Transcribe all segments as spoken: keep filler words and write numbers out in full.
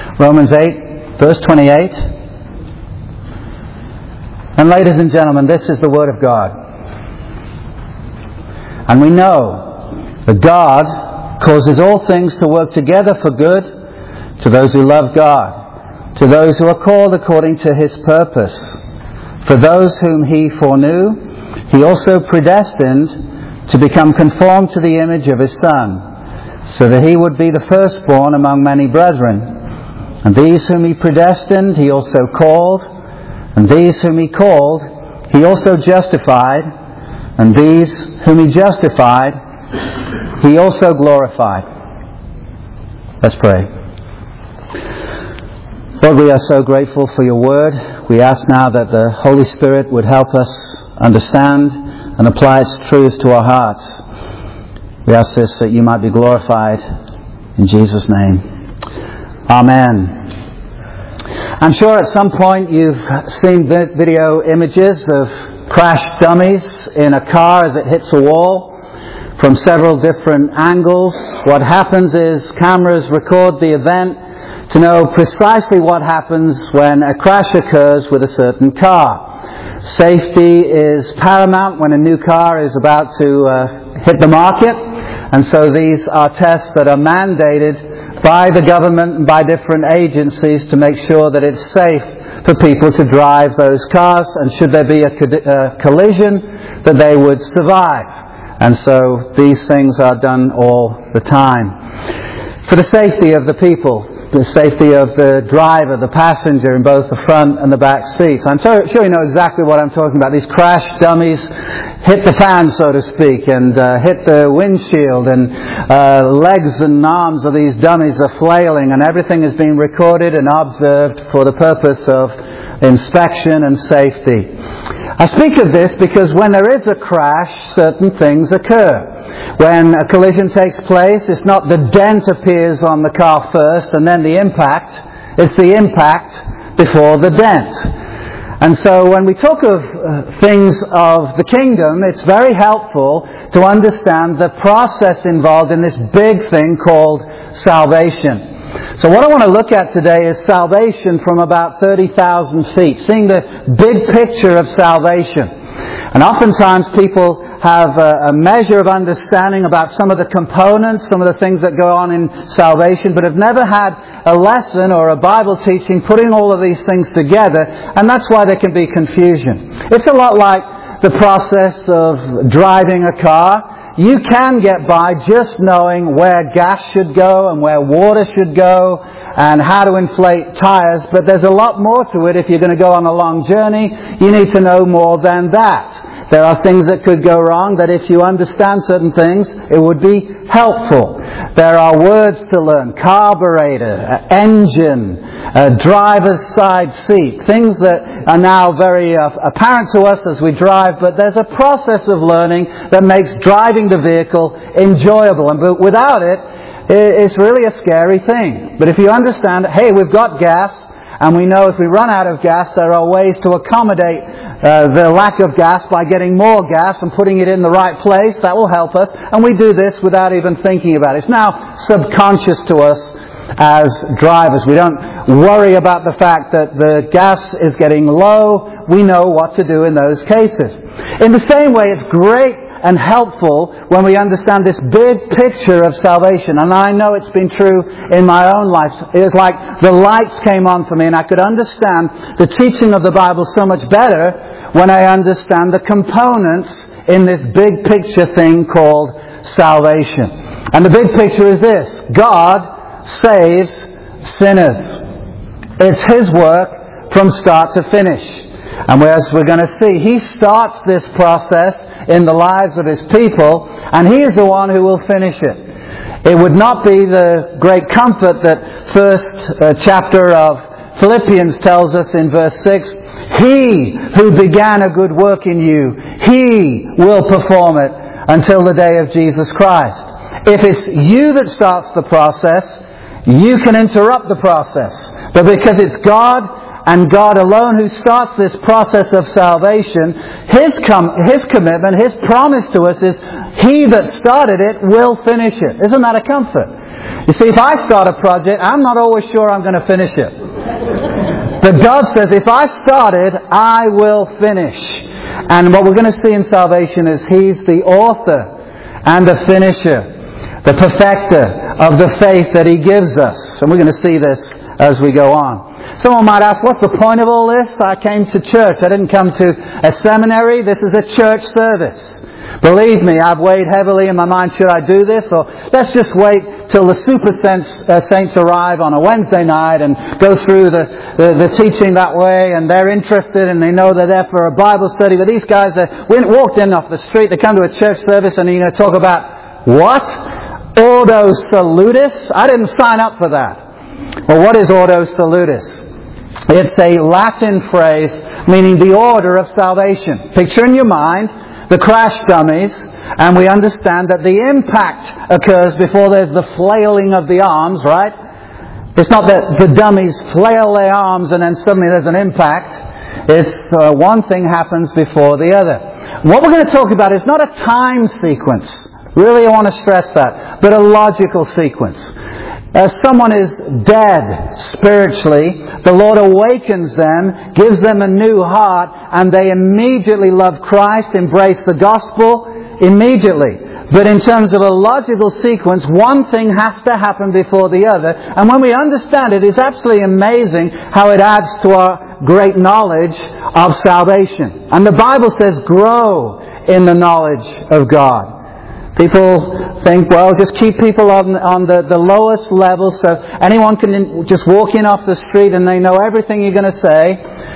Romans eight, verse twenty-eight. And ladies and gentlemen, this is the Word of God. And we know that God causes all things to work together for good to those who love God, to those who are called according to His purpose. For those whom He foreknew, He also predestined to become conformed to the image of His Son, so that He would be the firstborn among many brethren. And these whom He predestined, He also called. And these whom He called, He also justified. And these whom He justified, He also glorified. Let's pray. Lord, we are so grateful for Your Word. We ask now that the Holy Spirit would help us understand and apply its truths to our hearts. We ask this that You might be glorified in Jesus' name. Amen. I'm sure at some point you've seen video images of crash dummies in a car as it hits a wall from several different angles. What happens is cameras record the event to know precisely what happens when a crash occurs with a certain car. Safety is paramount when a new car is about to uh, hit the market, and so these are tests that are mandated by the government and by different agencies to make sure that it's safe for people to drive those cars, and should there be a, co- a collision, that they would survive. And so these things are done all the time. For the safety of the people, the safety of the driver, the passenger in both the front and the back seats. I'm so, sure you know exactly what I'm talking about. These crash dummies hit the fan, so to speak, and uh, hit the windshield, and uh, legs and arms of these dummies are flailing, and everything is being recorded and observed for the purpose of inspection and safety. I speak of this because when there is a crash, certain things occur. When a collision takes place, it's not the dent appears on the car first and then the impact. It's the impact before the dent. And so when we talk of uh, things of the kingdom, it's very helpful to understand the process involved in this big thing called salvation. So what I want to look at today is salvation from about thirty thousand feet, seeing the big picture of salvation. And oftentimes people have a, a measure of understanding about some of the components, some of the things that go on in salvation, but have never had a lesson or a Bible teaching putting all of these things together, and that's why there can be confusion. It's a lot like the process of driving a car. You can get by just knowing where gas should go and where water should go and how to inflate tires, but there's a lot more to it. If you're going to go on a long journey, you need to know more than that. There are things that could go wrong that if you understand certain things, it would be helpful. There are words to learn: carburetor, engine, uh, driver's side seat, things that are now very uh, apparent to us as we drive, but there's a process of learning that makes driving the vehicle enjoyable. And but without it, it's really a scary thing. But if you understand, hey, we've got gas, and we know if we run out of gas, there are ways to accommodate uh, the lack of gas by getting more gas and putting it in the right place. That will help us. And we do this without even thinking about it. It's now subconscious to us as drivers. We don't worry about the fact that the gas is getting low. We know what to do in those cases. In the same way, it's great and helpful when we understand this big picture of salvation. And I know it's been true in my own life. It was like the lights came on for me, and I could understand the teaching of the Bible so much better when I understand the components in this big picture thing called salvation. And the big picture is this: God saves sinners. It's His work from start to finish. And as we're going to see, He starts this process in the lives of His people, and He is the one who will finish it. It would not be the great comfort that first uh, chapter of Philippians tells us in verse six, He who began a good work in you, He will perform it until the day of Jesus Christ. If it's you that starts the process, you can interrupt the process. But because it's God and God alone who starts this process of salvation, His com- His commitment, His promise to us is He that started it will finish it. Isn't that a comfort? You see, if I start a project, I'm not always sure I'm going to finish it. But God says, if I started, I will finish. And what we're going to see in salvation is He's the author and the finisher, the perfecter of the faith that He gives us. And we're going to see this as we go on. Someone might ask, what's the point of all this? I came to church. I didn't come to a seminary. This is a church service. Believe me, I've weighed heavily in my mind, should I do this? Or let's just wait till the super uh, saints arrive on a Wednesday night and go through the, the, the teaching that way, and they're interested and they know they're there for a Bible study. But these guys, are, we walked in off the street, they come to a church service, and you're going to talk about, what? Ordo Salutis? I didn't sign up for that. Well, what is Ordo Salutis? It's a Latin phrase meaning the order of salvation. Picture in your mind the crash dummies, and we understand that the impact occurs before there's the flailing of the arms, right? It's not that the dummies flail their arms and then suddenly there's an impact. It's uh, one thing happens before the other. What we're going to talk about is not a time sequence. Really, I want to stress that. But a logical sequence. As someone is dead spiritually, the Lord awakens them, gives them a new heart, and they immediately love Christ, embrace the gospel immediately. But in terms of a logical sequence, one thing has to happen before the other. And when we understand it, it's absolutely amazing how it adds to our great knowledge of salvation. And the Bible says, grow in the knowledge of God. People think, well, just keep people on on the, the lowest level so anyone can just walk in off the street and they know everything you're going to say.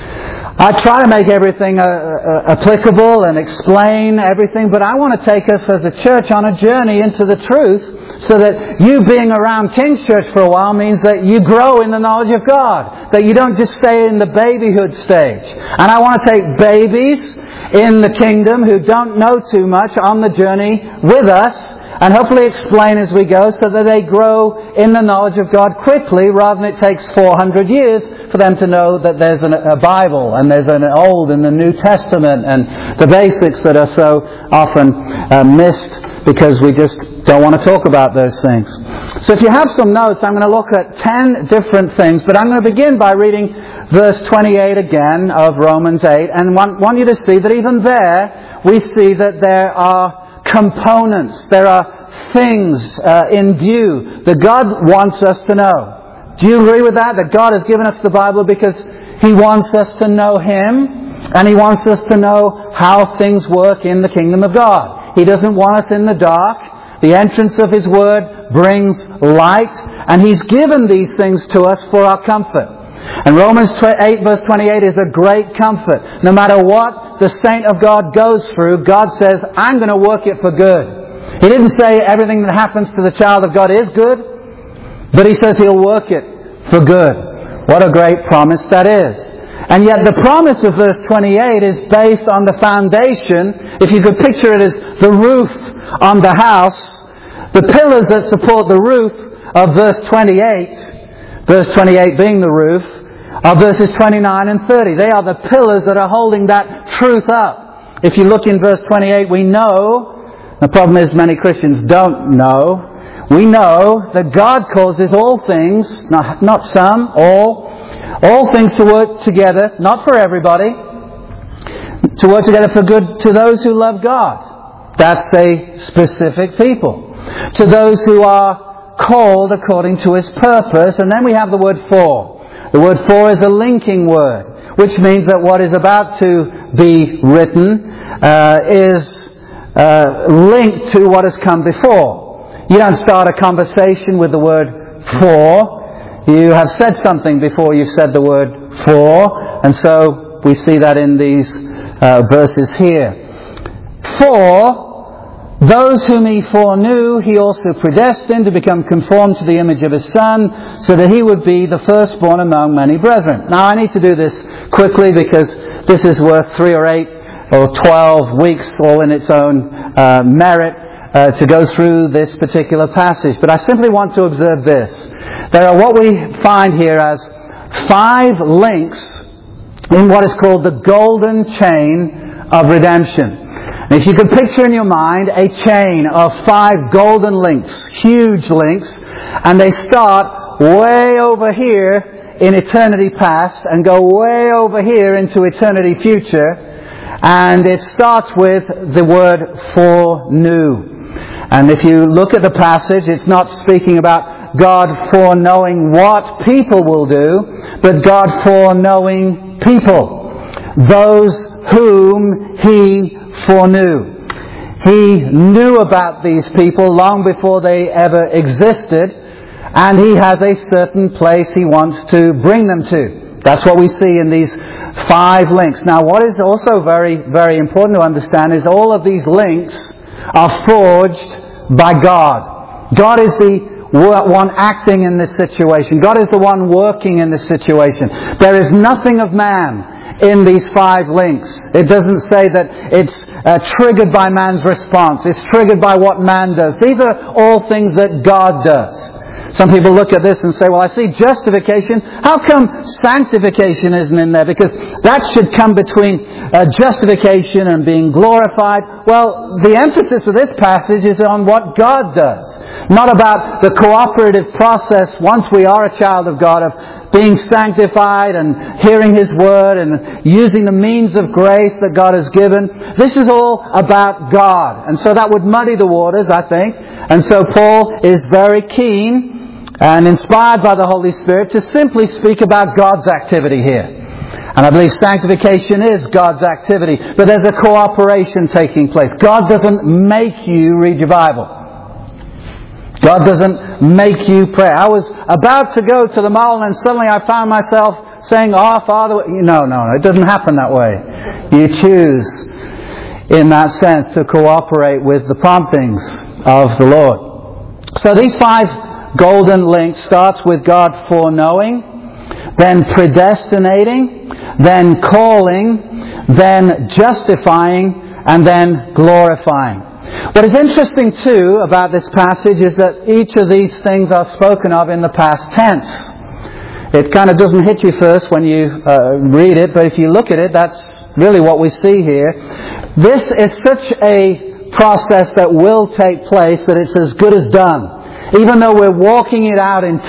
I try to make everything uh, uh, applicable and explain everything, but I want to take us as a church on a journey into the truth so that you being around King's Church for a while means that you grow in the knowledge of God, that you don't just stay in the babyhood stage. And I want to take babies in the kingdom who don't know too much on the journey with us and hopefully explain as we go so that they grow in the knowledge of God quickly rather than it takes four hundred years for them to know that there's an, a Bible and there's an Old and the New Testament and the basics that are so often uh, missed because we just don't want to talk about those things. So if you have some notes, I'm going to look at ten different things, but I'm going to begin by reading verse twenty-eight again of Romans eight, and want, want you to see that even there we see that there are components, there are things uh, in view that God wants us to know. Do you agree with that? That God has given us the Bible because He wants us to know Him, and He wants us to know how things work in the kingdom of God. He doesn't want us in the dark. The entrance of His Word brings light, and He's given these things to us for our comfort. And Romans eight verse twenty-eight is a great comfort. No matter what the saint of God goes through, God says, I'm going to work it for good. He didn't say everything that happens to the child of God is good, but He says He'll work it for good. What a great promise that is. And yet the promise of verse twenty-eight is based on the foundation. If you could picture it as the roof on the house, the pillars that support the roof of verse twenty-eight, verse twenty-eight being the roof, are verses twenty-nine and thirty. They are the pillars that are holding that truth up. If you look in verse twenty-eight, we know, the problem is many Christians don't know, we know that God causes all things, not, not some, all, all things to work together, not for everybody, to work together for good to those who love God. That's a specific people. To those who are called according to His purpose. And then we have the word for. The word for is a linking word, which means that what is about to be written uh, is uh, linked to what has come before. You don't start a conversation with the word for. You have said something before you've said the word for. And so we see that in these uh, verses here. For those whom He foreknew, He also predestined to become conformed to the image of His Son, so that He would be the firstborn among many brethren. Now, I need to do this quickly because this is worth three or eight or twelve weeks, all in its own uh, merit, uh, to go through this particular passage. But I simply want to observe this. There are what we find here as five links in what is called the golden chain of redemption. If you could picture in your mind a chain of five golden links, huge links, and they start way over here in eternity past and go way over here into eternity future. And it starts with the word foreknew. And if you look at the passage, it's not speaking about God foreknowing what people will do, but God foreknowing people, those whom He foreknew. He knew about these people long before they ever existed, and He has a certain place He wants to bring them to. That's what we see in these five links. Now, what is also very, very important to understand is all of these links are forged by God. God is the one acting in this situation. God is the one working in this situation. There is nothing of man in these five links. It doesn't say that it's uh, triggered by man's response. It's triggered by what man does. These are all things that God does. Some people look at this and say, well, I see justification. How come sanctification isn't in there? Because that should come between uh, justification and being glorified. Well, the emphasis of this passage is on what God does, not about the cooperative process once we are a child of God of being sanctified and hearing His Word and using the means of grace that God has given. This is all about God. And so that would muddy the waters, I think. And so Paul is very keen and inspired by the Holy Spirit to simply speak about God's activity here. And I believe sanctification is God's activity. But there's a cooperation taking place. God doesn't make you read your Bible. God doesn't make you pray. I was about to go to the mall and suddenly I found myself saying, "Oh, Father..." No, no, no. It doesn't happen that way. You choose, in that sense, to cooperate with the promptings of the Lord. So these five golden links starts with God foreknowing, then predestinating, then calling, then justifying, and then glorifying. What is interesting too about this passage is that each of these things are spoken of in the past tense. It kind of doesn't hit you first when you uh, read it, but if you look at it, that's really what we see here. This is such a process that will take place that it's as good as done. Even though we're walking it out in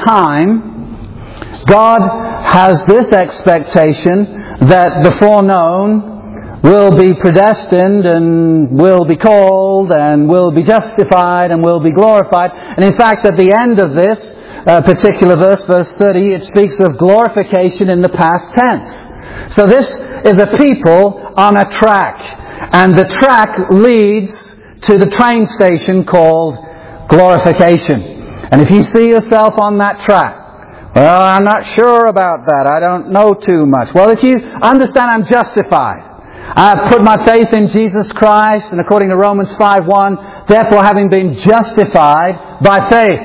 time, God has this expectation that the foreknown will be predestined and will be called and will be justified and will be glorified. And in fact, at the end of this uh, particular verse, verse thirty, it speaks of glorification in the past tense. So this is a people on a track. And the track leads to the train station called glorification. And if you see yourself on that track, well, I'm not sure about that. I don't know too much. Well, if you understand I'm justified, I've put my faith in Jesus Christ, and according to Romans five one, therefore having been justified by faith,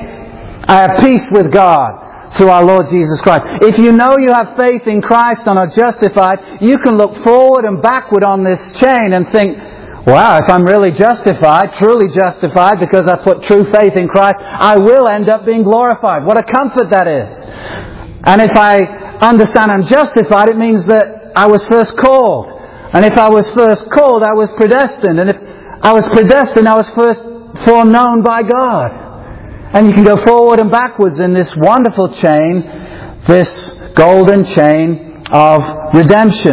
I have peace with God through our Lord Jesus Christ. If you know you have faith in Christ and are justified, you can look forward and backward on this chain and think, wow, if I'm really justified, truly justified, because I put true faith in Christ, I will end up being glorified. What a comfort that is. And if I understand I'm justified, it means that I was first called. And if I was first called, I was predestined. And if I was predestined, I was first foreknown by God. And you can go forward and backwards in this wonderful chain, this golden chain of redemption.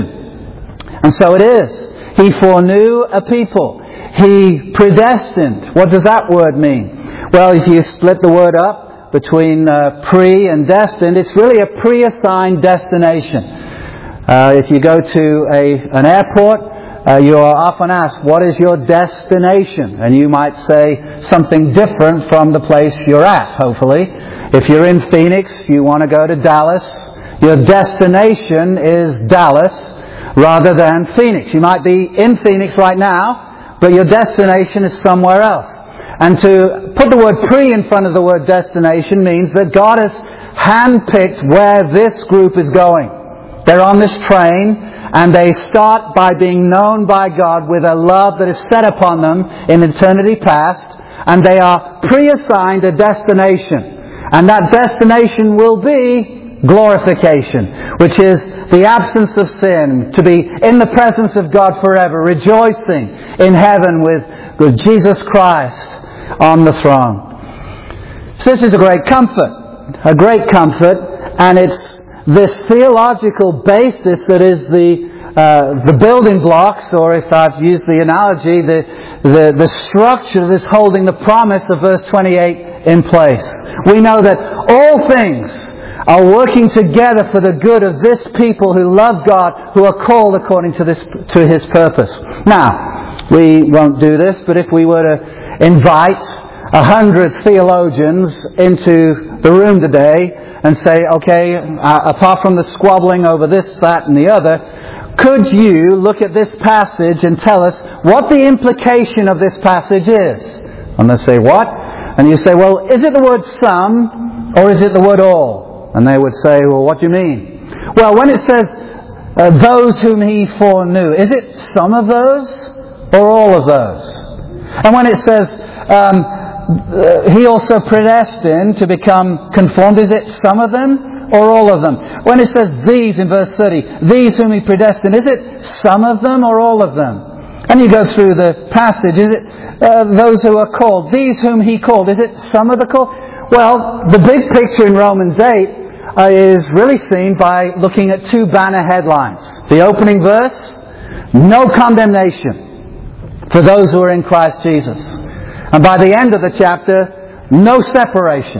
And so it is. He foreknew a people. He predestined. What does that word mean? Well, if you split the word up between uh, pre and destined, it's really a pre-assigned destination. Uh, if you go to a an airport, uh, you are often asked, what is your destination? And you might say something different from the place you're at, hopefully. If you're in Phoenix, you want to go to Dallas. Your destination is Dallas rather than Phoenix. You might be in Phoenix right now, but your destination is somewhere else. And to put the word pre in front of the word destination means that God has handpicked where this group is going. They're on this train, and they start by being known by God with a love that is set upon them in eternity past, and they are pre-assigned a destination. And that destination will be glorification, which is the absence of sin, to be in the presence of God forever, rejoicing in heaven with, with Jesus Christ on the throne. So this is a great comfort, a great comfort, and it's this theological basis that is the uh, the building blocks, or if I've used the analogy, the, the the structure that is holding the promise of verse twenty-eight in place. We know that all things are working together for the good of this people who love God, who are called according to this to His purpose. Now, we won't do this, but if we were to invite a hundred theologians into the room today and say, okay, uh, apart from the squabbling over this, that and the other, could you look at this passage and tell us what the implication of this passage is? And they say, what? And you say, well, is it the word some or is it the word all? And they would say, well, what do you mean? Well, when it says uh, those whom He foreknew, is it some of those or all of those? And when it says um, uh, He also predestined to become conformed, is it some of them or all of them? When it says these in verse thirty, these whom He predestined, is it some of them or all of them? And you go through the passage, is it uh, those who are called, these whom He called, is it some of the called? Well, the big picture in Romans eight uh, is really seen by looking at two banner headlines. The opening verse, no condemnation for those who are in Christ Jesus. And by the end of the chapter, no separation.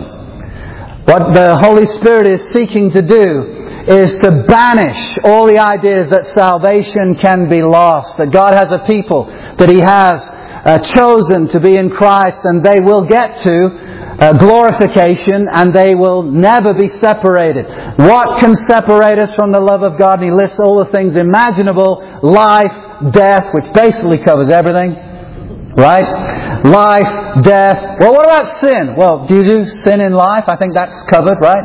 What the Holy Spirit is seeking to do is to banish all the ideas that salvation can be lost, that God has a people that He has uh, chosen to be in Christ, and they will get to Uh, glorification, and they will never be separated. What can separate us from the love of God? And he lists all the things imaginable: life, death, which basically covers everything, right? Life, death. Well, what about sin? Well, do you do sin in life? I think that's covered, right?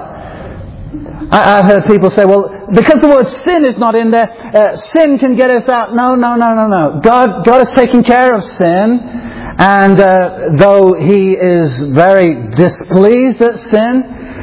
I, I've heard people say, well, because the word sin is not in there, uh, sin can get us out. No, no, no, no, no. God, God has taken care of sin. And uh, though He is very displeased at sin,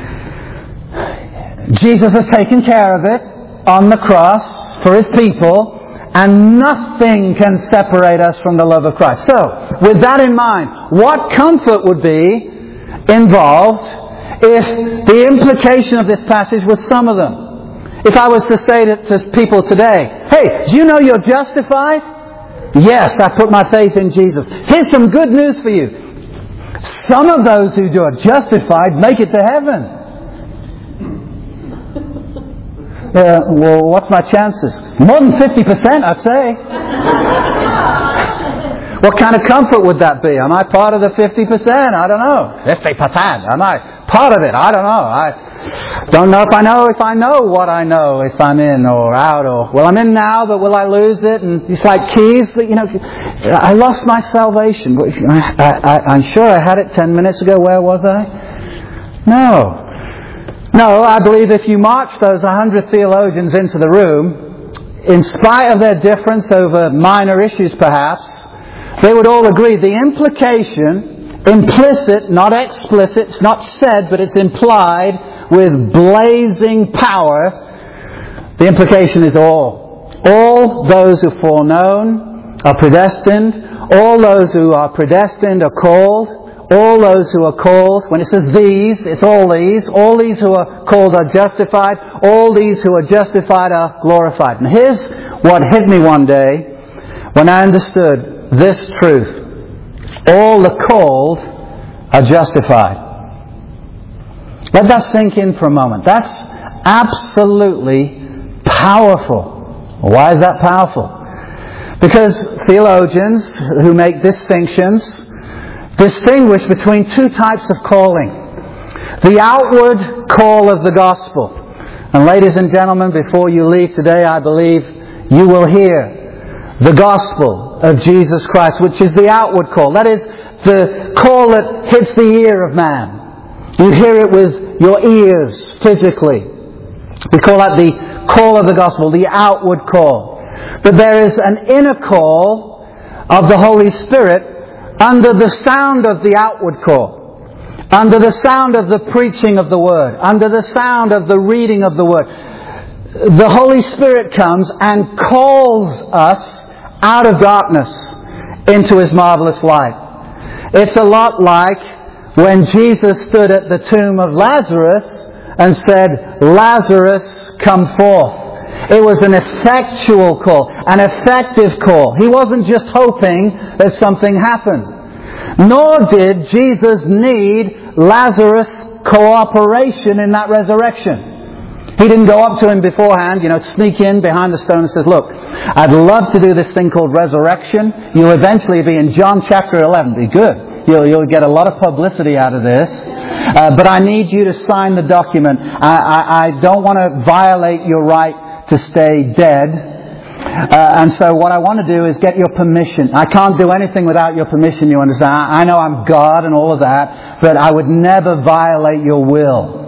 Jesus has taken care of it on the cross for His people, and nothing can separate us from the love of Christ. So, with that in mind, what comfort would be involved if the implication of this passage was some of them? If I was to say to, to people today, hey, do you know you're justified? Yes, I put my faith in Jesus. Here's some good news for you. Some of those who are justified make it to heaven. Uh, well, what's my chances? More than fifty percent, I'd say. What kind of comfort would that be? Am I part of the fifty percent? I don't know. fifty percent. Am I part of it? I don't know. I don't know if I know if I know what I know, if I'm in or out, or, well, I'm in now, but will I lose it? And it's like keys that, you know, I lost my salvation. I, I, I'm sure I had it ten minutes ago. Where was I? No. No, I believe if you march those one hundred theologians into the room, in spite of their difference over minor issues perhaps, they would all agree the implication, implicit, not explicit, it's not said, but it's implied with blazing power, the implication is all. All those who are foreknown are predestined. All those who are predestined are called. All those who are called, when it says these, it's all these. All these who are called are justified. All these who are justified are glorified. And here's what hit me one day when I understood this truth. All the called are justified. Let that sink in for a moment. That's absolutely powerful. Why is that powerful? Because theologians who make distinctions distinguish between two types of calling. The outward call of the gospel. And ladies and gentlemen, before you leave today, I believe you will hear the gospel of Jesus Christ, which is the outward call. That is the call that hits the ear of man. You hear it with your ears physically. We call that the call of the gospel, the outward call. But there is an inner call of the Holy Spirit under the sound of the outward call, under the sound of the preaching of the Word, under the sound of the reading of the Word. The Holy Spirit comes and calls us out of darkness into His marvelous light. It's a lot like when Jesus stood at the tomb of Lazarus and said, "Lazarus, come forth." It was an effectual call, an effective call. He wasn't just hoping that something happened. Nor did Jesus need Lazarus' cooperation in that resurrection. He didn't go up to him beforehand, you know, sneak in behind the stone and says, "Look, I'd love to do this thing called resurrection. You'll eventually be in John chapter eleven. Be good. You'll, you'll get a lot of publicity out of this. Uh, but I need you to sign the document. I, I, I don't want to violate your right to stay dead. Uh, and so what I want to do is get your permission. I can't do anything without your permission, you understand? I, I know I'm God and all of that, but I would never violate your will."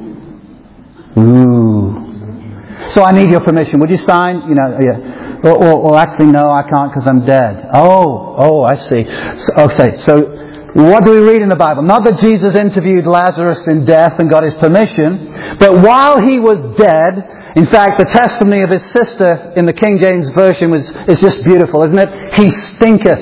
Ooh. "So I need your permission. Would you sign?" You know, yeah. Or, or, or actually, no, I can't because I'm dead. Oh, oh, I see. So, okay, so what do we read in the Bible? Not that Jesus interviewed Lazarus in death and got his permission, but while he was dead, in fact, the testimony of his sister in the King James Version was is just beautiful, isn't it? "He stinketh.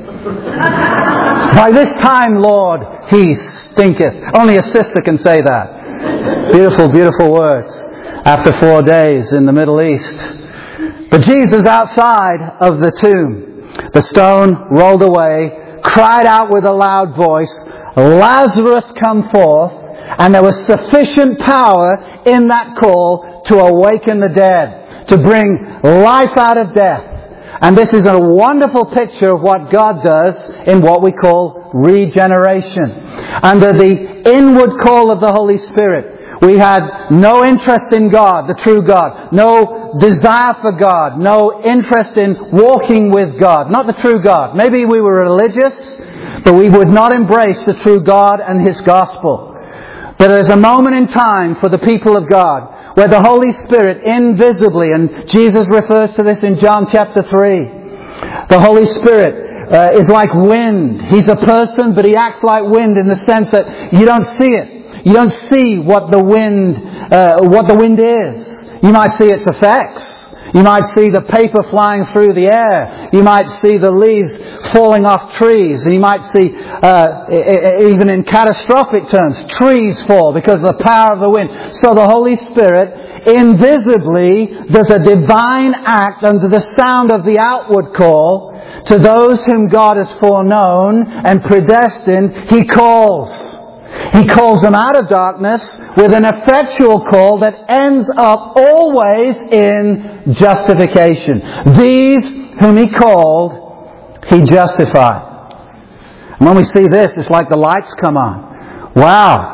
By this time, Lord, he stinketh." Only a sister can say that. Beautiful, beautiful words. After four days in the Middle East. But Jesus outside of the tomb, the stone rolled away, cried out with a loud voice, "Lazarus, come forth." And there was sufficient power in that call to awaken the dead, to bring life out of death. And this is a wonderful picture of what God does in what we call regeneration. Under the inward call of the Holy Spirit, we had no interest in God, the true God. No desire for God. No interest in walking with God. Not the true God. Maybe we were religious, but we would not embrace the true God and His gospel. But there's a moment in time for the people of God where the Holy Spirit invisibly, and Jesus refers to this in John chapter three, the Holy Spirit uh, is like wind. He's a person, but He acts like wind in the sense that you don't see it. You don't see what the wind, uh, what the wind is. You might see its effects. You might see the paper flying through the air. You might see the leaves falling off trees. And you might see, uh, even in catastrophic terms, trees fall because of the power of the wind. So the Holy Spirit invisibly does a divine act under the sound of the outward call. To those whom God has foreknown and predestined, He calls. He calls them out of darkness with an effectual call that ends up always in justification. These whom He called, He justified. And when we see this, it's like the lights come on. Wow!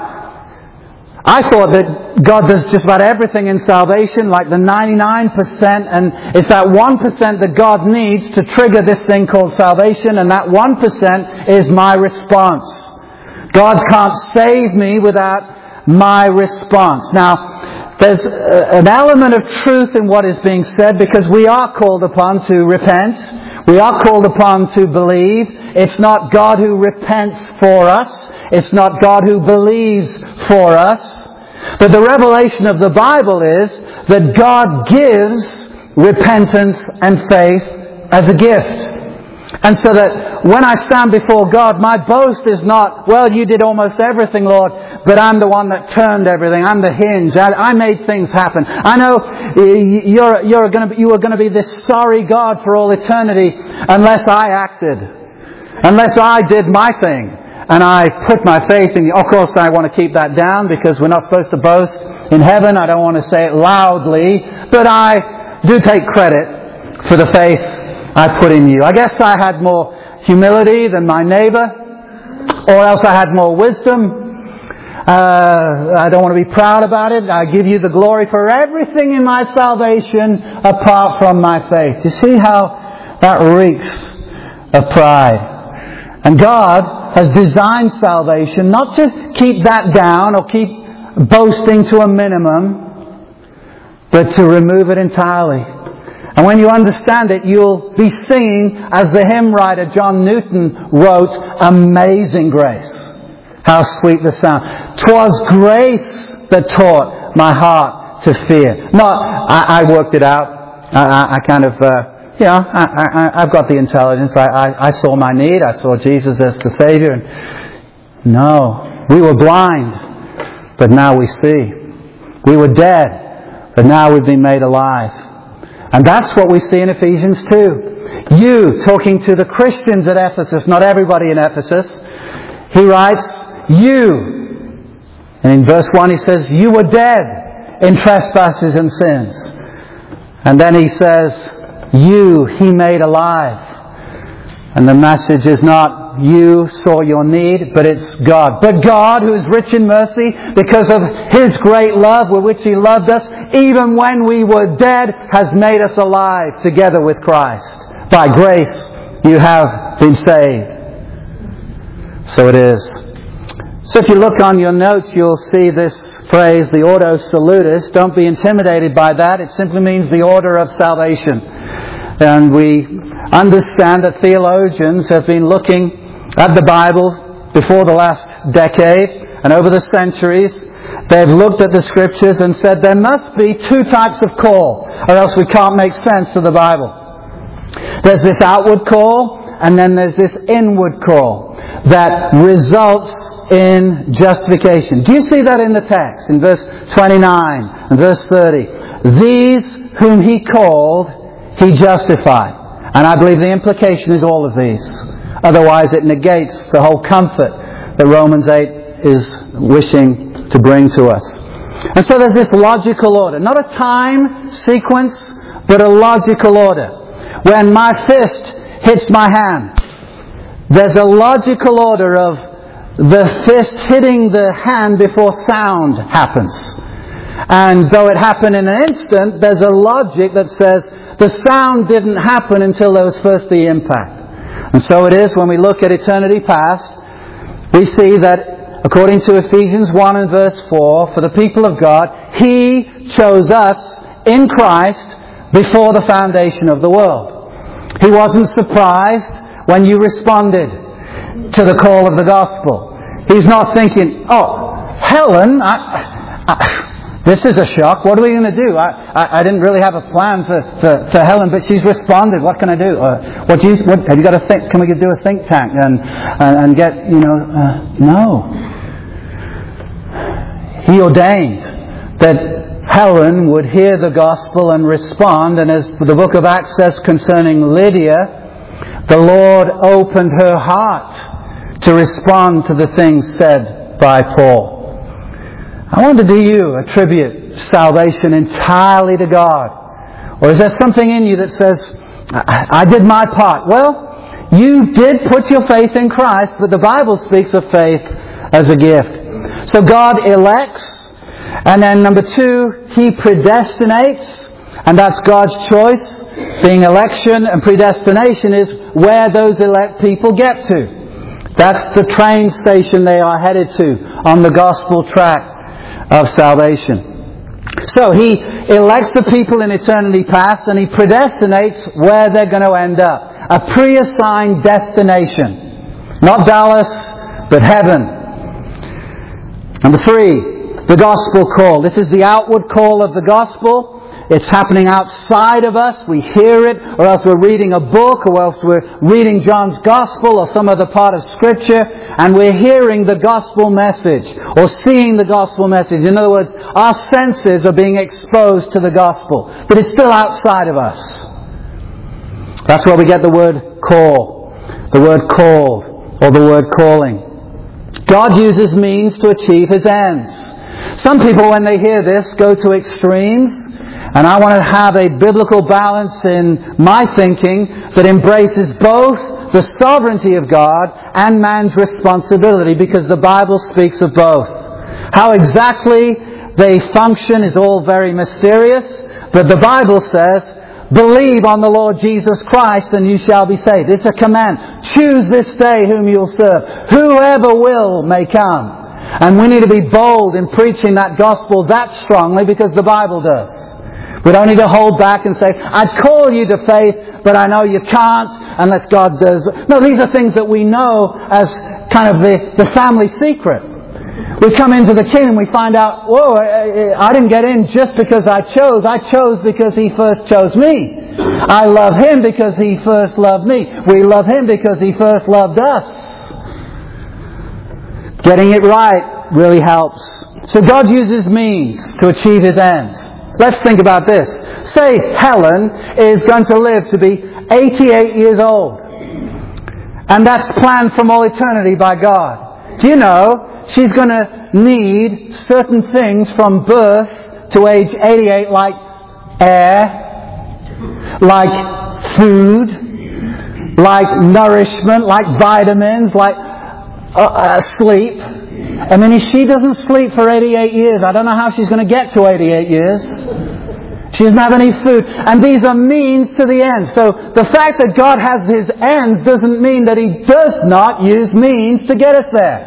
I thought that God does just about everything in salvation, like the ninety-nine percent, and it's that one percent that God needs to trigger this thing called salvation, and that one percent is my response. God can't save me without my response. Now, there's an element of truth in what is being said because we are called upon to repent. We are called upon to believe. It's not God who repents for us. It's not God who believes for us. But the revelation of the Bible is that God gives repentance and faith as a gift. And so that when I stand before God, my boast is not, well, you did almost everything, Lord, but I'm the one that turned everything. I'm the hinge. I, I made things happen. I know you're, you're going to, you are going to be this sorry God for all eternity unless I acted. Unless I did my thing. And I put my faith in you. Of course, I want to keep that down because we're not supposed to boast in heaven. I don't want to say it loudly. But I do take credit for the faith I put in you. I guess I had more humility than my neighbour, or else I had more wisdom. Uh, I don't want to be proud about it. I give you the glory for everything in my salvation apart from my faith. You see how that reeks of pride? And God has designed salvation not to keep that down or keep boasting to a minimum, but to remove it entirely. And when you understand it, you'll be singing, as the hymn writer John Newton wrote, "Amazing Grace. How sweet the sound. 'Twas grace that taught my heart to fear." No, I, I worked it out. I, I, I kind of, uh, you know, I, I, I've got the intelligence. I, I, I saw my need. I saw Jesus as the Savior. And No. We were blind, but now we see. We were dead, but now we've been made alive. And that's what we see in Ephesians two. You, talking to the Christians at Ephesus, not everybody in Ephesus, he writes, you. And in verse one he says, you were dead in trespasses and sins. And then he says, you he made alive. And the message is not you saw your need, but it's God. But God, who is rich in mercy, because of His great love with which He loved us, even when we were dead, has made us alive together with Christ. By grace you have been saved. So it is. So if you look on your notes, you'll see this phrase, the Ordo Salutis. Don't be intimidated by that. It simply means the order of salvation. And we understand that theologians have been looking at the Bible before the last decade and over the centuries. They've looked at the Scriptures and said there must be two types of call, or else we can't make sense of the Bible. There's this outward call, and then there's this inward call that results in justification. Do you see that in the text? In verse twenty-nine and verse thirty. These whom He called, He justified. And I believe the implication is all of these. Otherwise it negates the whole comfort that Romans eight is wishing to bring to us. And so there's this logical order. Not a time sequence, but a logical order. When my fist hits my hand, there's a logical order of the fist hitting the hand before sound happens. And though it happened in an instant, there's a logic that says the sound didn't happen until there was first the impact. And so it is when we look at eternity past, we see that according to Ephesians one and verse four, for the people of God, He chose us in Christ before the foundation of the world. He wasn't surprised when you responded to the call of the gospel. He's not thinking, oh, Helen, I, I, this is a shock. What are we going to do? I, I, I didn't really have a plan for, for, for Helen, but she's responded. What can I do? Uh, what do you, what, have you got to think? Can we do a think tank and and, and get, you know, uh, no. He ordained that Helen would hear the gospel and respond, and as the book of Acts says concerning Lydia, the Lord opened her heart to respond to the things said by Paul. I wonder, do you attribute salvation entirely to God? Or is there something in you that says, I, I did my part? Well, you did put your faith in Christ, but the Bible speaks of faith as a gift. So God elects, and then number two, He predestinates, and that's God's choice. Being election and predestination is where those elect people get to. That's the train station they are headed to on the gospel track of salvation. So He elects the people in eternity past, and He predestinates where they're going to end up. A pre-assigned destination. Not Dallas, but heaven. Number three, the gospel call. This is the outward call of the gospel. It's happening outside of us. We hear it, or else we're reading a book, or else we're reading John's Gospel or some other part of Scripture, and we're hearing the gospel message or seeing the gospel message. In other words, our senses are being exposed to the gospel, but it's still outside of us. That's where we get the word call, the word called, or the word calling. God uses means to achieve His ends. Some people, when they hear this, go to extremes. And I want to have a biblical balance in my thinking that embraces both the sovereignty of God and man's responsibility, because the Bible speaks of both. How exactly they function is all very mysterious, but the Bible says, believe on the Lord Jesus Christ and you shall be saved. It's a command. Choose this day whom you'll serve. Whoever will may come. And we need to be bold in preaching that gospel that strongly, because the Bible does. We don't need to hold back and say, I'd call you to faith, but I know you can't unless God does. No, these are things that we know as kind of the, the family secret. We come into the kingdom, we find out, whoa, I didn't get in just because I chose. I chose because He first chose me. I love Him because He first loved me. We love Him because He first loved us. Getting it right really helps. So God uses means to achieve His ends. Let's think about this. Say Helen is going to live to be eighty-eight years old. And that's planned from all eternity by God. Do you know she's going to need certain things from birth to age eighty-eight, like air, like food, like nourishment, like vitamins, like uh, uh, sleep. I mean, if she doesn't sleep for eighty-eight years, I don't know how she's going to get to eighty-eight years. She doesn't have any food. And these are means to the end. So the fact that God has His ends doesn't mean that He does not use means to get us there.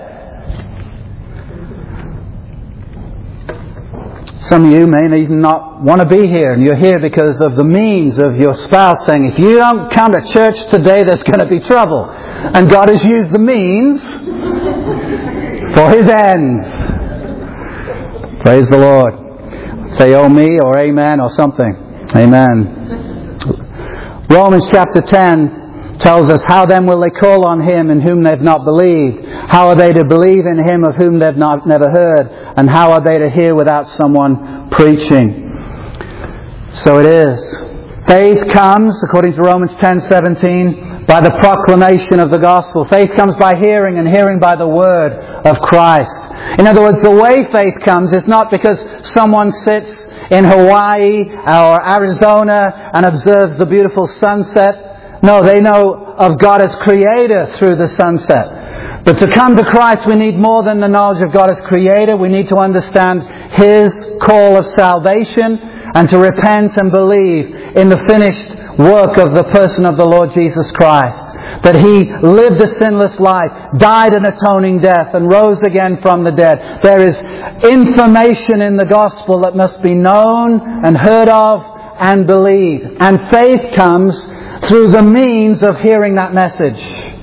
Some of you may even not want to be here, and you're here because of the means of your spouse saying, if you don't come to church today, there's going to be trouble. And God has used the means for His ends. Praise the Lord. Say, oh me, or amen, or something. Amen. Romans chapter ten tells us, how then will they call on Him in whom they've not believed? How are they to believe in Him of whom they've not never heard? And how are they to hear without someone preaching? So it is. Faith comes, according to Romans ten seventeen, by the proclamation of the gospel. Faith comes by hearing, and hearing by the word of Christ. In other words, the way faith comes is not because someone sits in Hawaii or Arizona and observes the beautiful sunset. No, they know of God as Creator through the sunset. But to come to Christ, we need more than the knowledge of God as Creator. We need to understand His call of salvation and to repent and believe in the finished work of the person of the Lord Jesus Christ. That He lived a sinless life, died an atoning death, and rose again from the dead. There is information in the gospel that must be known and heard of and believed. And faith comes through the means of hearing that message.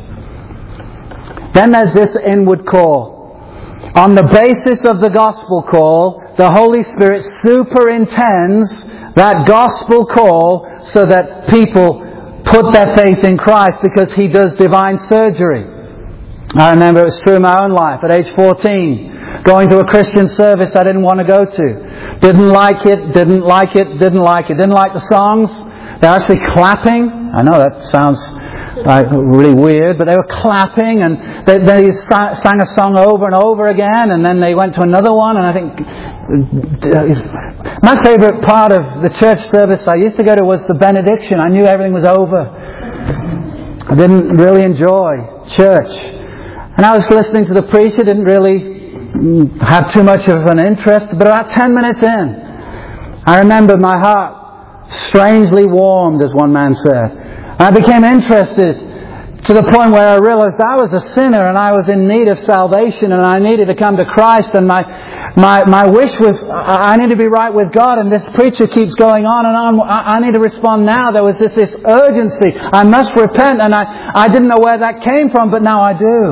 Then there's this inward call. On the basis of the gospel call, the Holy Spirit superintends that gospel call so that people put their faith in Christ, because He does divine surgery. I remember it was true in my own life at age fourteen. Going to a Christian service I didn't want to go to. Didn't like it, didn't like it, didn't like it. Didn't like the songs. They're actually clapping. I know that sounds like really weird, but they were clapping, and they, they sang a song over and over again, and then they went to another one, and I think my favourite part of the church service I used to go to was the benediction. I knew everything was over. I didn't really enjoy church. And I was listening to the preacher, didn't really have too much of an interest, but about ten minutes in, I remember my heart strangely warmed, as one man said. And I became interested to the point where I realized I was a sinner and I was in need of salvation, and I needed to come to Christ, and my My my wish was, I need to be right with God, and this preacher keeps going on and on. I, I need to respond now. There was this, this urgency. I must repent, and I, I didn't know where that came from, but now I do.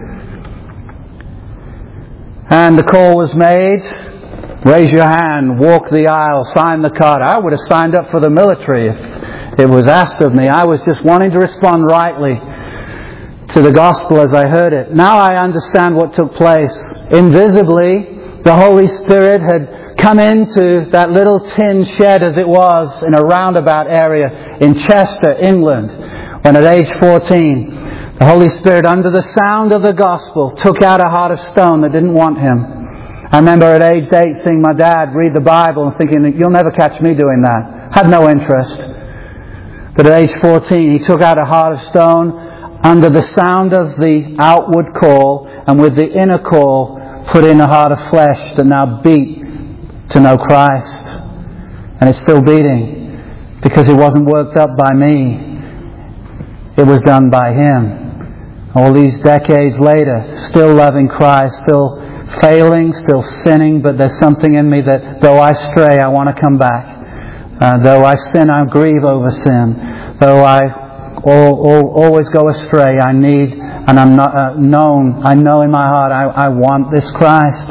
And the call was made. Raise your hand, walk the aisle, sign the card. I would have signed up for the military if it was asked of me. I was just wanting to respond rightly to the gospel as I heard it. Now I understand what took place. Invisibly, the Holy Spirit had come into that little tin shed, as it was, in a roundabout area in Chester, England, when at age fourteen, the Holy Spirit, under the sound of the gospel, took out a heart of stone that didn't want Him. I remember at age eight seeing my dad read the Bible and thinking, you'll never catch me doing that. Had no interest. But at age fourteen, he took out a heart of stone under the sound of the outward call, and with the inner call, put in a heart of flesh that now beat to know Christ. And it's still beating, because it wasn't worked up by me. It was done by Him. All these decades later, still loving Christ, still failing, still sinning, but there's something in me that though I stray, I want to come back. Uh, though I sin, I grieve over sin. Though I all, all, always go astray, I need, and I'm not uh, known, I know in my heart, I, I want this Christ.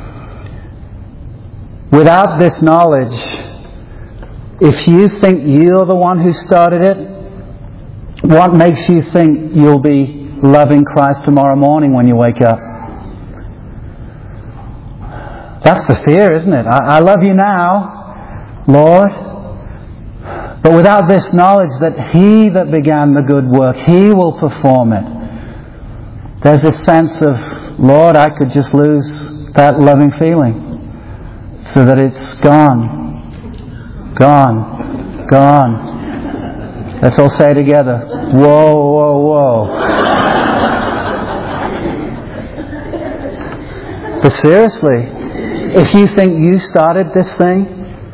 Without this knowledge, if you think you're the one who started it, what makes you think you'll be loving Christ tomorrow morning when you wake up? That's the fear, isn't it? I, I love you now, Lord. But without this knowledge that He that began the good work, He will perform it. There's this sense of, Lord, I could just lose that loving feeling. So that it's gone. Gone. Gone. Let's all say it together. Whoa, whoa, whoa. But seriously, if you think you started this thing,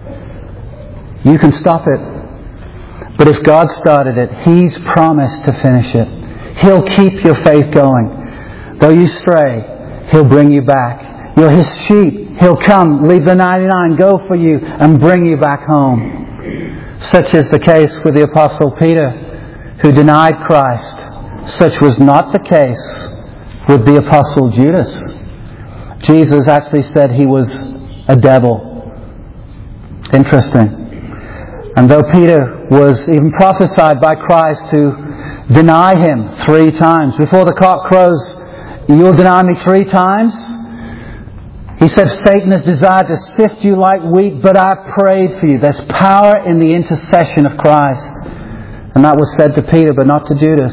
you can stop it. But if God started it, He's promised to finish it. He'll keep your faith going. Though you stray, He'll bring you back. You're His sheep. He'll come, leave the ninety-nine, go for you, and bring you back home. Such is the case with the Apostle Peter, who denied Christ. Such was not the case with the Apostle Judas. Jesus actually said he was a devil. Interesting. And though Peter was even prophesied by Christ to deny Him three times, before the cock crows, you'll deny me three times? He said, Satan has desired to sift you like wheat, but I prayed for you. There's power in the intercession of Christ. And that was said to Peter, but not to Judas.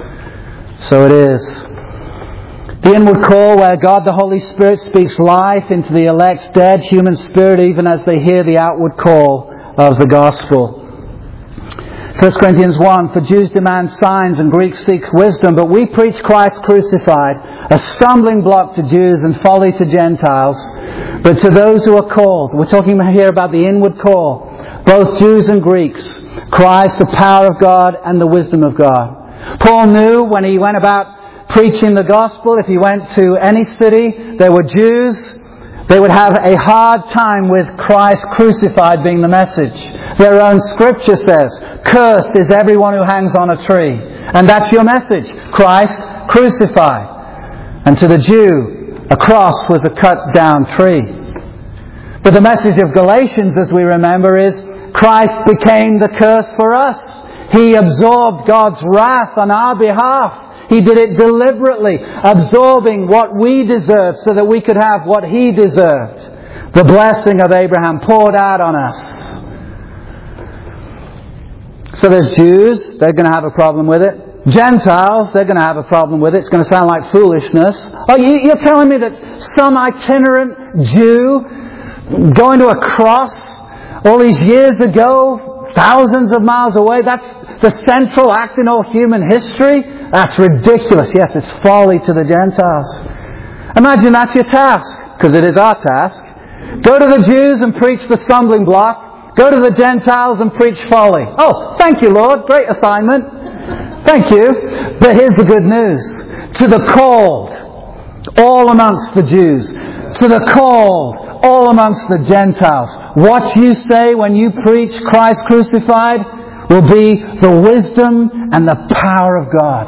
So it is. The inward call, where God the Holy Spirit speaks life into the elect's dead human spirit, even as they hear the outward call of the gospel. First Corinthians one, for Jews demand signs and Greeks seek wisdom, but we preach Christ crucified, a stumbling block to Jews and folly to Gentiles. But to those who are called, we're talking here about the inward call, both Jews and Greeks, Christ, the power of God and the wisdom of God. Paul knew when he went about preaching the gospel, if he went to any city, there were Jews, they would have a hard time with Christ crucified being the message. Their own scripture says, cursed is everyone who hangs on a tree. And that's your message, Christ crucified. And to the Jew, a cross was a cut down tree. But the message of Galatians, as we remember, is Christ became the curse for us. He absorbed God's wrath on our behalf. He did it deliberately, absorbing what we deserved so that we could have what He deserved. The blessing of Abraham poured out on us. So there's Jews, they're going to have a problem with it. Gentiles, they're going to have a problem with it. It's going to sound like foolishness. Oh, you're telling me that some itinerant Jew going to a cross all these years ago, thousands of miles away, that's the central act in all human history? That's ridiculous. Yes, it's folly to the Gentiles. Imagine that's your task, because it is our task. Go to the Jews and preach the stumbling block. Go to the Gentiles and preach folly. Oh, thank you, Lord. Great assignment. Thank you. But here's the good news. To the called, all amongst the Jews. To the called, all amongst the Gentiles. What you say when you preach Christ crucified will be the wisdom and the power of God.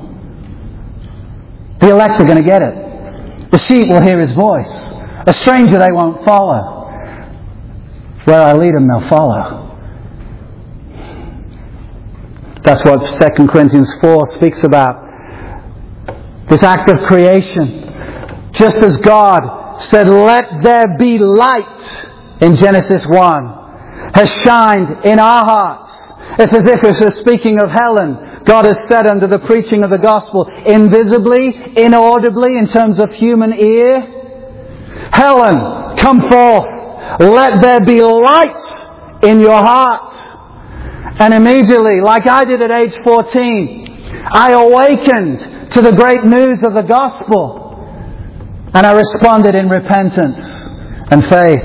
The elect are going to get it. The sheep will hear His voice. A stranger they won't follow. Where I lead them, they'll follow. That's what Second Corinthians four speaks about. This act of creation. Just as God said, let there be light in Genesis one, has shined in our hearts. It's as if it was speaking of Helen. God has said under the preaching of the gospel, invisibly, inaudibly, in terms of human ear, Helen, come forth. Let there be light in your heart. And immediately, like I did at age fourteen, I awakened to the great news of the gospel. And I responded in repentance and faith.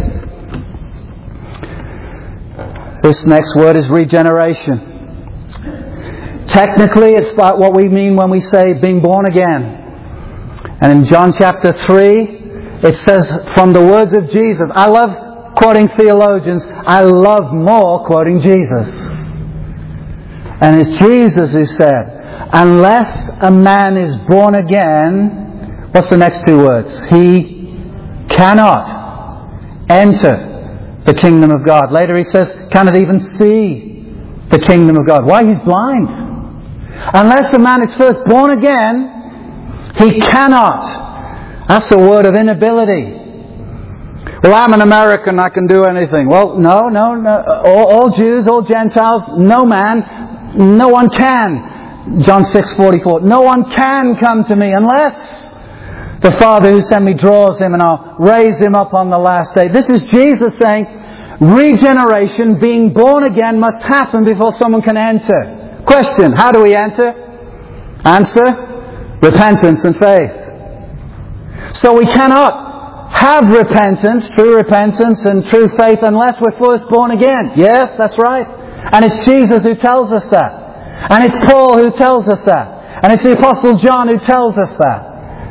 This next word is regeneration. Technically, it's about what we mean when we say being born again. And in John chapter three, it says from the words of Jesus. I love quoting theologians. I love more quoting Jesus. And it's Jesus who said, unless a man is born again, what's the next two words? He cannot enter the kingdom of God. Later he says, cannot even see the kingdom of God. Why? He's blind. Unless a man is first born again, he cannot. That's the word of inability. Well, I'm an American, I can do anything. Well, no, no, no. All, all Jews, all Gentiles, no man, no one can. John six forty-four. No one can come to me unless the Father who sent me draws him, and I'll raise him up on the last day. This is Jesus saying, regeneration, being born again, must happen before someone can enter. Question, how do we enter? Answer, repentance and faith. So we cannot have repentance, true repentance and true faith, unless we're first born again. Yes, that's right. And it's Jesus who tells us that. And it's Paul who tells us that. And it's the Apostle John who tells us that.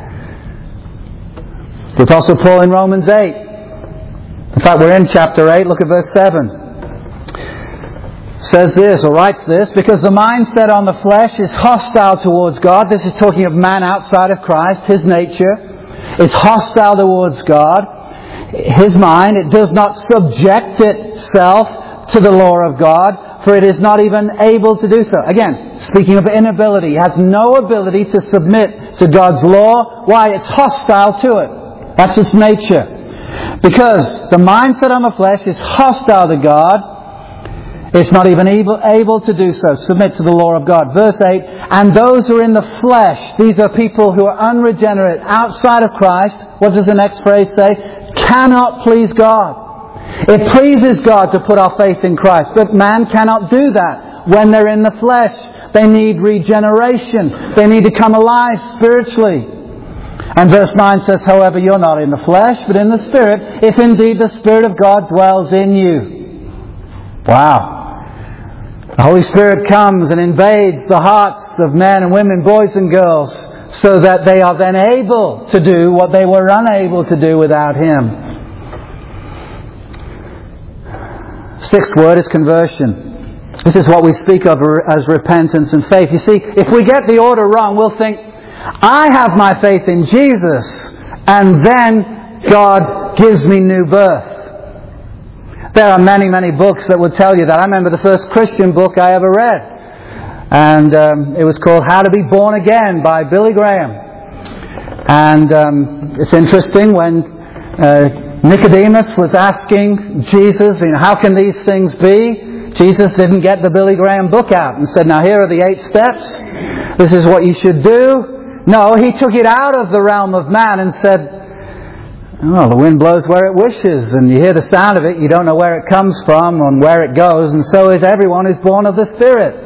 The Apostle Paul in Romans eight. In fact, we're in chapter eight. Look at verse seven. Says this, or writes this, because the mind set on the flesh is hostile towards God. This is talking of man outside of Christ. His nature is hostile towards God. His mind, it does not subject itself to the law of God, for it is not even able to do so. Again, speaking of inability, it has no ability to submit to God's law. Why? It's hostile to it. That's its nature. Because the mindset on the flesh is hostile to God, it's not even able, able to do so, submit to the law of God. Verse eight, and those who are in the flesh, these are people who are unregenerate, outside of Christ. What does the next phrase say? Cannot please God. It pleases God to put our faith in Christ, but man cannot do that when they're in the flesh. They need regeneration. They need to come alive spiritually. And verse nine says, however, you're not in the flesh, but in the Spirit, if indeed the Spirit of God dwells in you. Wow. The Holy Spirit comes and invades the hearts of men and women, boys and girls, so that they are then able to do what they were unable to do without Him. Sixth word is conversion. This is what we speak of as repentance and faith. You see, if we get the order wrong, we'll think, I have my faith in Jesus, and then God gives me new birth. There are many, many books that would tell you that. I remember the first Christian book I ever read. And um, it was called How to Be Born Again by Billy Graham. And um, it's interesting when uh, Nicodemus was asking Jesus, you know, how can these things be? Jesus didn't get the Billy Graham book out and said, now here are the eight steps. This is what you should do. No, He took it out of the realm of man and said, well, the wind blows where it wishes, and you hear the sound of it, you don't know where it comes from and where it goes, and so is everyone who's born of the Spirit.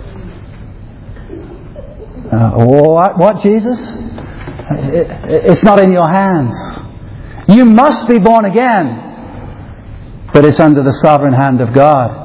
Uh, what, what, Jesus? It, it's not in your hands. You must be born again, but it's under the sovereign hand of God.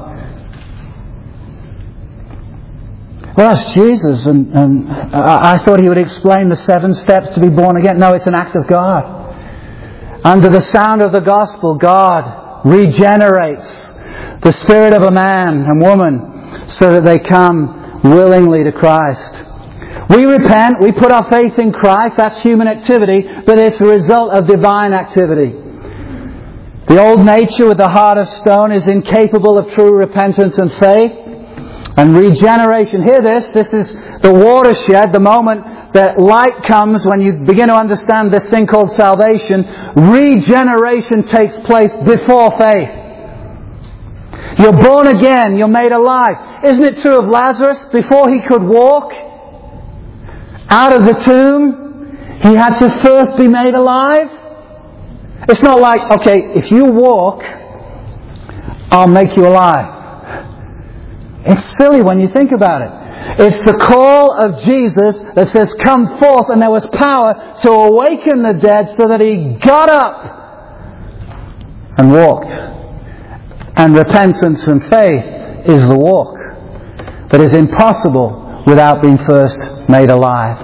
Well, that's Jesus, and, and I, I thought He would explain the seven steps to be born again. No, it's an act of God. Under the sound of the gospel, God regenerates the spirit of a man and woman so that they come willingly to Christ. We repent, we put our faith in Christ, that's human activity, but it's a result of divine activity. The old nature with the heart of stone is incapable of true repentance and faith. And regeneration, hear this, this is the watershed, the moment that light comes when you begin to understand this thing called salvation. Regeneration takes place before faith. You're born again, you're made alive. Isn't it true of Lazarus? Before he could walk out of the tomb, he had to first be made alive. It's not like, okay, if you walk, I'll make you alive. It's silly when you think about it. It's the call of Jesus that says, come forth, and there was power to awaken the dead so that He got up and walked. And repentance and faith is the walk that is impossible without being first made alive.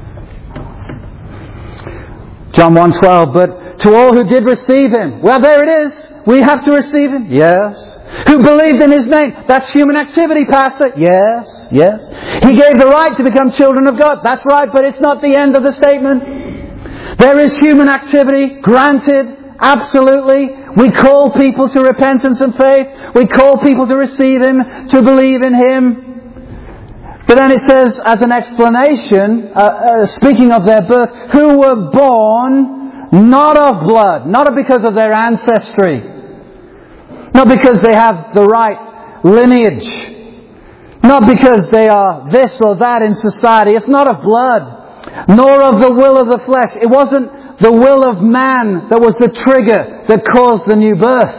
John one twelve, but to all who did receive Him, well, there it is. We have to receive Him. Yes. Who believed in His name. That's human activity, Pastor. Yes, yes. He gave the right to become children of God. That's right, but it's not the end of the statement. There is human activity, granted, absolutely. We call people to repentance and faith. We call people to receive Him, to believe in Him. But then it says, as an explanation, uh, uh, speaking of their birth, who were born not of blood, not because of their ancestry, not because they have the right lineage, not because they are this or that in society. It's not of blood, nor of the will of the flesh. It wasn't the will of man that was the trigger that caused the new birth.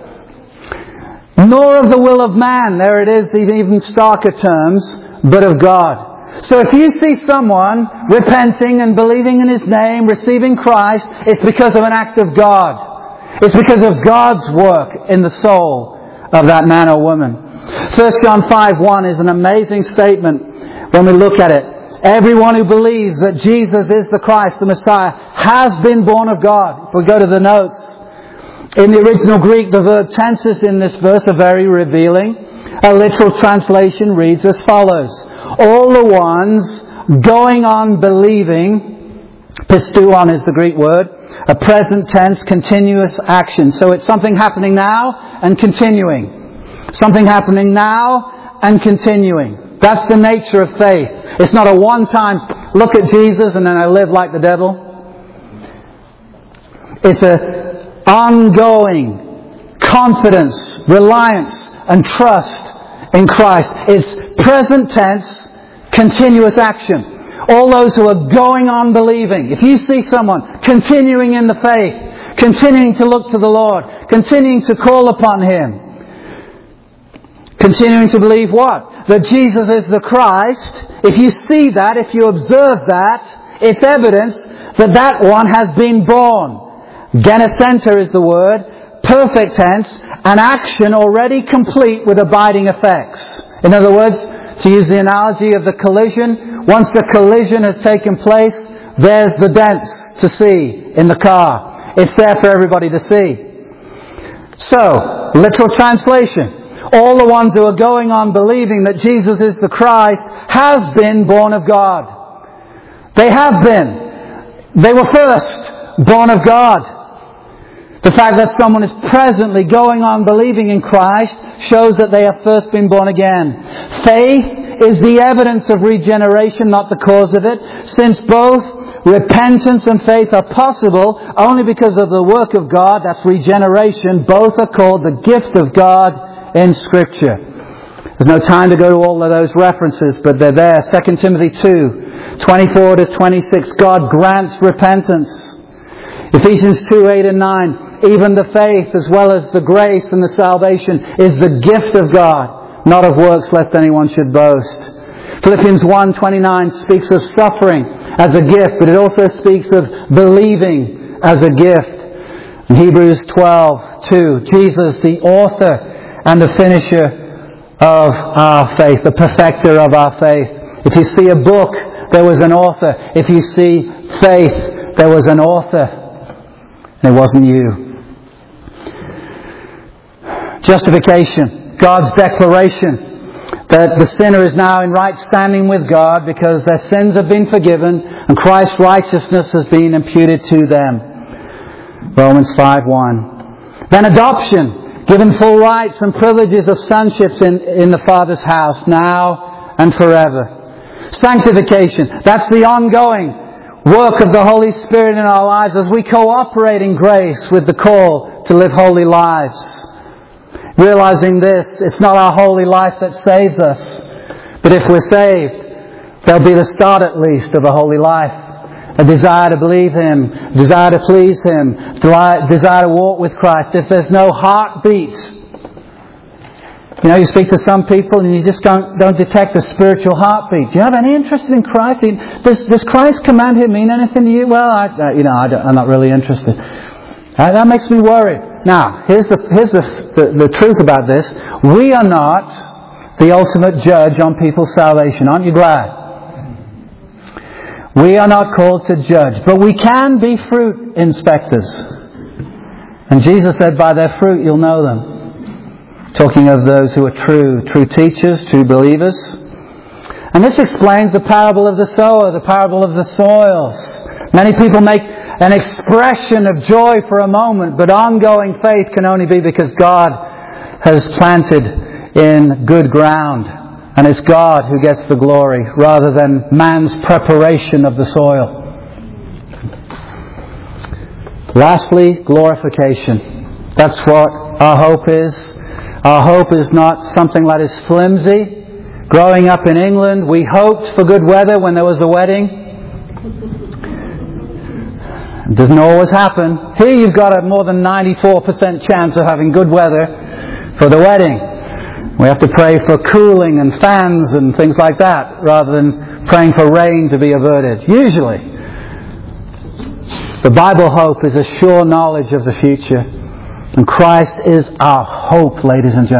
Nor of the will of man, there it is in even starker terms, but of God. So if you see someone repenting and believing in His name, receiving Christ, it's because of an act of God. It's because of God's work in the soul of that man or woman. First John five one is an amazing statement when we look at it. Everyone who believes that Jesus is the Christ, the Messiah, has been born of God. If we go to the notes, in the original Greek, the verb tenses in this verse are very revealing. A literal translation reads as follows. All the ones going on believing, pisteuon is the Greek word, a present tense continuous action. So it's something happening now and continuing. Something happening now and continuing. That's the nature of faith. It's not a one-time look at Jesus and then I live like the devil. It's a ongoing confidence, reliance and trust in Christ. It's present tense, continuous action. All those who are going on believing. If you see someone continuing in the faith, continuing to look to the Lord, continuing to call upon Him, continuing to believe what? That Jesus is the Christ. If you see that, if you observe that, it's evidence that that one has been born. Genesenter is the word, perfect tense, an action already complete with abiding effects. In other words, to use the analogy of the collision, once the collision has taken place, there's the dents to see in the car. It's there for everybody to see. So, literal translation. All the ones who are going on believing that Jesus is the Christ has been born of God. They have been. They were first born of God. The fact that someone is presently going on believing in Christ shows that they have first been born again. Faith is the evidence of regeneration, not the cause of it, since both repentance and faith are possible only because of the work of God, that's regeneration. Both are called the gift of God in Scripture. There's no time to go to all of those references, but they're there. Second Timothy two, twenty-four to twenty-six, God grants repentance. Ephesians two, eight and nine, even the faith as well as the grace and the salvation is the gift of God, not of works lest anyone should boast. Philippians one, twenty-nine speaks of suffering as a gift, but it also speaks of believing as a gift. In Hebrews twelve, two, Jesus, the author and the finisher of our faith, the perfecter of our faith. If you see a book, there was an author. If you see faith, there was an author. And it wasn't you. Justification, God's declaration that the sinner is now in right standing with God because their sins have been forgiven and Christ's righteousness has been imputed to them. Romans five, one. Then adoption, given full rights and privileges of sonships in, in the Father's house, now and forever. Sanctification, that's the ongoing work of the Holy Spirit in our lives as we cooperate in grace with the call to live holy lives. Realizing this, it's not our holy life that saves us, but if we're saved, there'll be the start at least of a holy life. A desire to believe Him, a desire to please Him, a desire to walk with Christ. If there's no heartbeat, you know, you speak to some people and you just don't, don't detect a spiritual heartbeat. Do you have any interest in Christ? Does, does Christ's command here mean anything to you? Well, I, uh, you know, I don't, I'm not really interested. Uh, that makes me worried. Now, here's the here's the, the the truth about this. We are not the ultimate judge on people's salvation. Aren't you glad? We are not called to judge, but we can be fruit inspectors. And Jesus said, by their fruit you'll know them. Talking of those who are true, true teachers, true believers. And this explains the parable of the sower, the parable of the soils. Many people make an expression of joy for a moment, but ongoing faith can only be because God has planted in good ground. And it's God who gets the glory rather than man's preparation of the soil. Lastly, glorification. That's what our hope is. Our hope is not something that is flimsy. Growing up in England, we hoped for good weather when there was a wedding. It doesn't always happen. Here you've got a more than ninety-four percent chance of having good weather for the wedding. We have to pray for cooling and fans and things like that, rather than praying for rain to be averted. Usually. The Bible hope is a sure knowledge of the future. And Christ is our hope, ladies and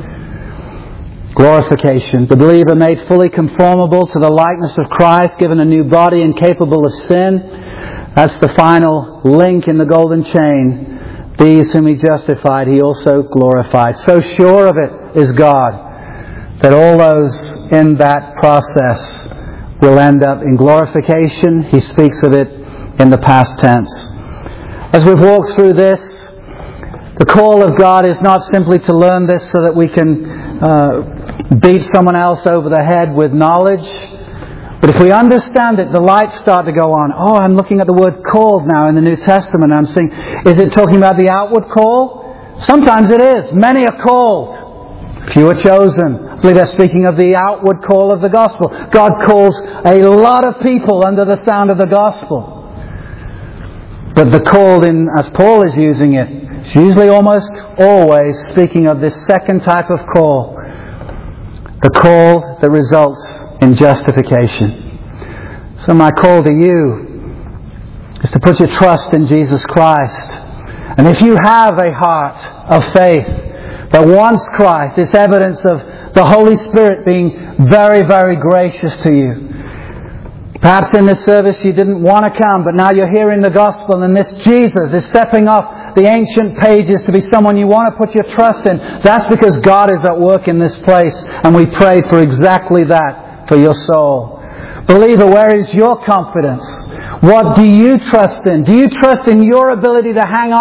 gentlemen. Glorification. The believer made fully conformable to the likeness of Christ, given a new body and capable of sin. That's the final link in the golden chain. These whom He justified, He also glorified. So sure of it is God, that all those in that process will end up in glorification. He speaks of it in the past tense. As we've walked through this, the call of God is not simply to learn this so that we can uh, beat someone else over the head with knowledge. But if we understand it, the lights start to go on. Oh, I'm looking at the word called now in the New Testament. I'm saying, is it talking about the outward call? Sometimes it is. Many are called. Few are chosen. I believe they're speaking of the outward call of the gospel. God calls a lot of people under the sound of the gospel. But the called, in, as Paul is using it, it's usually almost always speaking of this second type of call. The call that results in justification. So my call to you is to put your trust in Jesus Christ. And if you have a heart of faith that wants Christ, it's evidence of the Holy Spirit being very, very gracious to you. Perhaps in this service you didn't want to come, but now you're hearing the gospel, and this Jesus is stepping off the ancient pages to be someone you want to put your trust in. That's because God is at work in this place, and we pray for exactly that for your soul. Believer, where is your confidence? What do you trust in? Do you trust in your ability to hang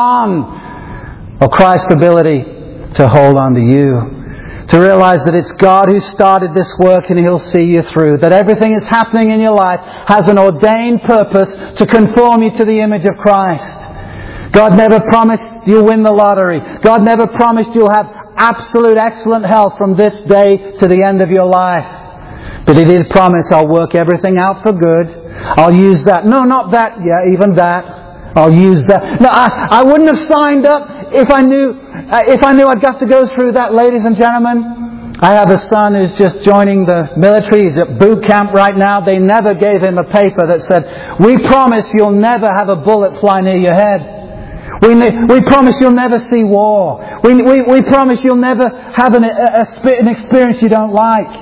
on, or Christ's ability to hold on to you? To realize that it's God who started this work and He'll see you through. That everything that's happening in your life has an ordained purpose to conform you to the image of Christ. God never promised you'll win the lottery. God never promised you'll have absolute excellent health from this day to the end of your life. But He did promise, I'll work everything out for good. I'll use that. No, not that. Yeah, even that. I'll use that. No, I, I wouldn't have signed up if I knew uh, if I knew I'd got to go through that, ladies and gentlemen. I have a son who's just joining the military. He's at boot camp right now. They never gave him a paper that said, we promise you'll never have a bullet fly near your head. We, we promise you'll never see war. We, we, we promise you'll never have an, a, a, an experience you don't like.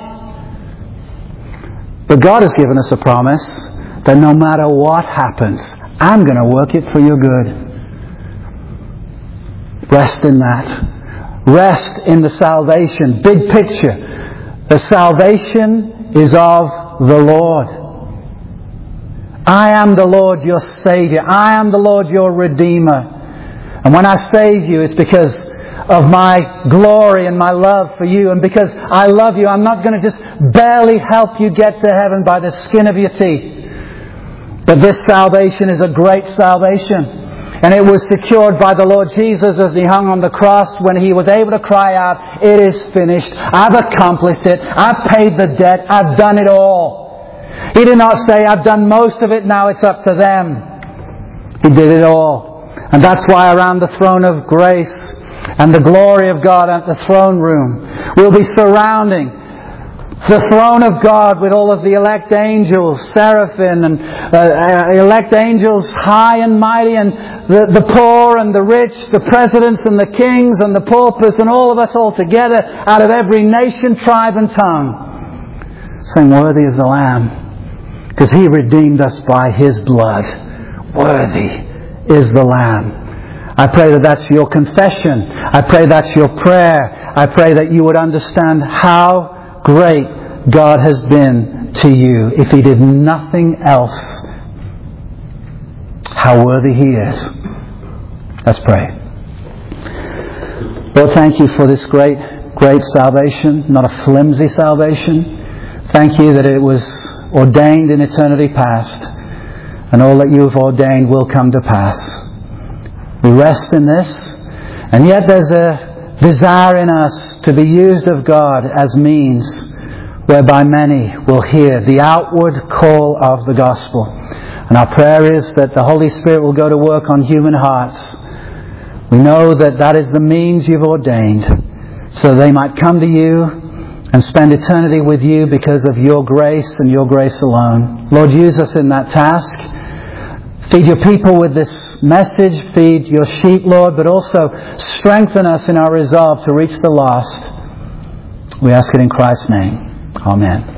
But God has given us a promise that no matter what happens, I'm going to work it for your good. Rest in that. Rest in the salvation. Big picture. The salvation is of the Lord. I am the Lord your Saviour. I am the Lord your Redeemer. And when I save you, it's because of my glory and my love for you. And because I love you, I'm not going to just barely help you get to heaven by the skin of your teeth. But this salvation is a great salvation. And it was secured by the Lord Jesus as He hung on the cross, when He was able to cry out, it is finished. I've accomplished it. I've paid the debt. I've done it all. He did not say, I've done most of it, now it's up to them. He did it all. And that's why around the throne of grace and the glory of God at the throne room, we'll be surrounding the throne of God with all of the elect angels, seraphim and uh, elect angels high and mighty, and the, the poor and the rich, the presidents and the kings and the paupers, and all of us all together out of every nation, tribe and tongue, saying, worthy is the Lamb, because He redeemed us by His blood. Worthy is the Lamb. I pray that that's your confession. I pray that's your prayer. I pray that you would understand how great God has been to you. If He did nothing else, how worthy He is. Let's pray. Lord, thank You for this great, great salvation, not a flimsy salvation. Thank You that it was ordained in eternity past, and all that You have ordained will come to pass. We rest in this. And yet there's a desire in us to be used of God as means whereby many will hear the outward call of the gospel. And our prayer is that the Holy Spirit will go to work on human hearts. We know that that is the means you've ordained, so they might come to you and spend eternity with you because of your grace and your grace alone. Lord, use us in that task. Feed your people with this message. Feed your sheep, Lord, but also strengthen us in our resolve to reach the lost. We ask it in Christ's name. Amen.